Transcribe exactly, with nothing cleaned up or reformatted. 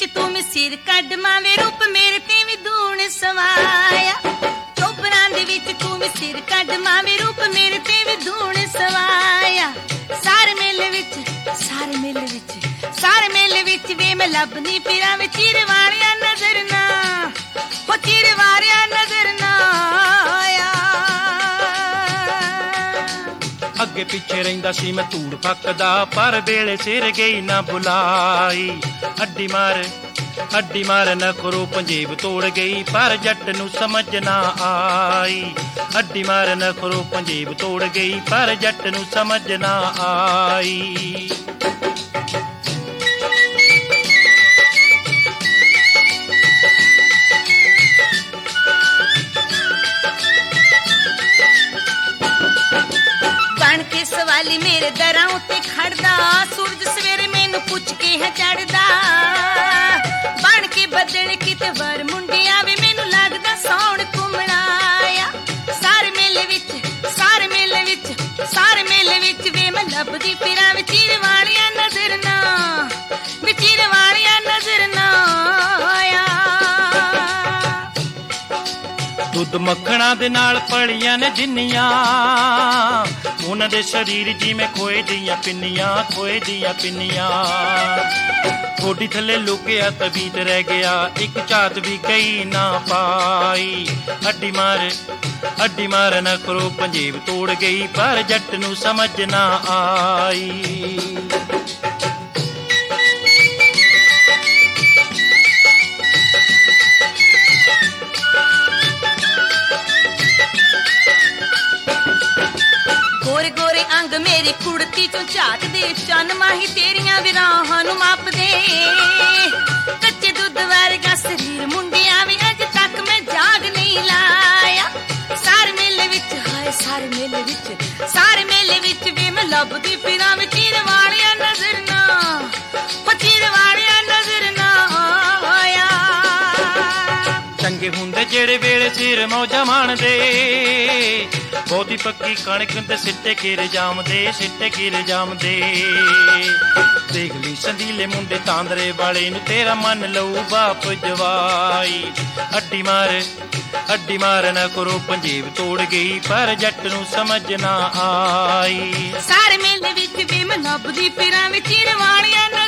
ਵਿੱਚ ਤੂੰ ਮੈਂ ਸਿਰ ਕੱਢ ਮਾਵੇਂ ਰੂਪ ਮੇਰੇ ਤੇ ਵੀ ਦੂਣ ਸਵਾਇਆ ਚੋਬਰਾਂ ਦੇ ਵਿੱਚ ਤੂੰ ਮੈਂ ਸਿਰ ਕੱਢ ਮਾਵੇਂ ਰੂਪ ਮੇਰੇ ਤੇ ਵੀ ਦੂਣ ਸਵਾਇਆ ਸਾਰੇ ਮੇਲੇ ਵਿੱਚ ਸਾਰੇ ਮੇਲੇ ਵਿੱਚ ਸਾਰੇ ਮੇਲੇ ਵਿੱਚ ਵੇ ਮੈਂ ਲੱਭਦੀ ਫਿਰਾਂ ਵੇ ਚਿਰ ਵਾਲਿਆ ਨਜ਼ਰ ਨਾ ਹੋ ਚਿਰ ਵਾਲਿਆ ਨਜ਼ਰ ਨਾ ਆਇਆ ਅੱਗੇ ਪਿੱਛੇ ਰਹਿੰਦਾ ਸੀ ਮੈਂ ਧੂੜ ਫੱਕਦਾ ਪਰ ਵੇਲੇ ਸਿਰ ਗਈ ਨਾ ਬੁਲਾਈ ਅੱਡੀ ਮਾਰ ਅੱਡੀ ਮਾਰ ਨਖਰੋ ਪੰਜੇਬ ਤੋੜ ਗਈ ਪਰ ਜੱਟ ਨੂੰ ਸਮਝ ਨਾ ਆਈ ਅੱਡੀ ਮਾਰ ਨਖਰੋ ਪੰਜੇਬ ਤੋੜ ਗਈ ਪਰ ਜੱਟ ਨੂੰ ਸਮਝ ਨਾ ਆਈ ਬਣ ਕੇ ਸਵਾਲੀ ਮੇਰੇ ਦਰਾਂ ਉੱਤੇ ਖੜਦਾ ਸੂਰਜ ਸਵੇਰੇ ਮੈਨੂੰ ਪੁੱਛ ਕੇ ਹੈ ਚੜਦਾ ਬਣ ਕੇ ਬੱਦਲ ਕਿਤੇ ਵਰ ਮੁੰਡਿਆ ਵੇ ਮੈਨੂੰ ਲੱਗਦਾ ਸੌਣ ਘੁੰਮਣਾਇਆ ਸਾਰੇ ਮੇਲੇ ਵਿੱਚ ਸਾਰੇ ਮੇਲੇ ਵਿੱਚ ਸਾਰੇ ਮੇਲੇ ਵਿੱਚ ਵੇ ਮੈਂ ਲੱਭਦੀ ਫਿਰਾਂ ਵੇ ਚਿਰ ਵਾਲਿਆ ਨਜ਼ਰ ਨਾ ਵੇ ਚਿਰ ਵਾਲਿਆ ਨਜ਼ਰ ਨਾ ਆਇਆ ਦੁੱਧ ਮੱਖਣਾ ਦੇ ਨਾਲ ਪਲੀਆਂ ਨੇ ਜਿੰਨੀਆਂ ਉਹਨਾਂ ਦੇ ਸਰੀਰ ਜਿਵੇਂ ਖੋਏ ਦੀਆਂ ਪਿੰਨੀਆਂ ਖੋਏ ਦੀਆਂ ਪਿੰਨੀਆਂ ਥੋੜੀ ਥੱਲੇ ਲੁਕਿਆ ਤਬੀਤ ਰਹਿ ਗਿਆ ਇੱਕ ਝਾਤ ਵੀ ਕਈ ਨਾ ਪਾਈ ਅੱਡੀ ਮਾਰ ਅੱਡੀ ਮਾਰ ਨਾ ਕਰੋ ਪੰਜੇਬ ਤੋੜ ਗਈ ਪਰ ਜੱਟ ਨੂੰ ਸਮਝ ਨਾ ਆਈ ਗੋਰੇ ਗੋਰੇ ਅੰਗ ਮੇਰੀ ਕੁੜਤੀ ਚੋਂ ਝਾਕਦੇ ਚੰਨ ਮਾਹੀ ਤੇਰੀਆਂ ਵਿਰਾਹਾਂ ਨੂੰ ਮਾਪਦੇ ਕੱਚੇ ਦੁੱਧ ਵਰਗਾ ਸਰੀਰ ਮੁੰਡਿਆਂ ਵੀ ਅਜ ਤੱਕ ਮੈਂ ਜਾਗ ਨਹੀਂ ਲਾਇਆ ਸਾਰੇ ਮੇਲੇ ਵਿੱਚ ਹਾਏ ਸਾਰੇ ਮੇਲੇ ਵਿੱਚ ਸਾਰੇ ਮੇਲੇ ਵਿੱਚ ਵੀ ਮੈਂ ਲੱਭਦੀ ਫਿਰਾਂ ਵੇ ਚਿਰ ਵਾਲਿਆ ਨਜ਼ਰ ਨਾ ਹੋ ਚਿਰ ਵਾਲਿਆ ਨਜ਼ਰ ਨਾ ਆਇਆ ਚੰਗੇ ਹੁੰਦੇ ਜਿਹੜੇ ਵੇਲੇ ਸਿਰ ਮੌਜਾਂ ਮਾਣਦੇ ਬਹੁਤੀ ਪੱਕੀ ਕਣਕ ਤੇ ਸਿੱਟੇ ਕਿਰ ਜਾਮਦੇ ਸਿੱਟੇ ਕਿਰ ਜਾਮਦੇ ਦੇਖ ਲਈ ਸੰਦੀਲੇ ਮੁੰਡੇ ਤਾਂਦਰੇ ਵਾਲੇ ਨੂੰ ਤੇਰਾ ਮਨ ਲਊ ਬਾਪ ਜਵਾਈ ਅੱਡੀ ਮਾਰ ਅੱਡੀ ਮਾਰ ਨਾ ਕਰੋ ਪੰਜੇਬ ਤੋੜ ਗਈ ਪਰ ਜੱਟ ਨੂੰ ਸਮਝ ਨਾ ਆਈ ਸਾਰੇ ਮੇਲੇ ਵਿੱਚ ਵੀ ਮੈਂ ਲੱਭਦੀ ਫਿਰਾਂ ਵੇ ਚਿਰ ਵਾਲਿਆ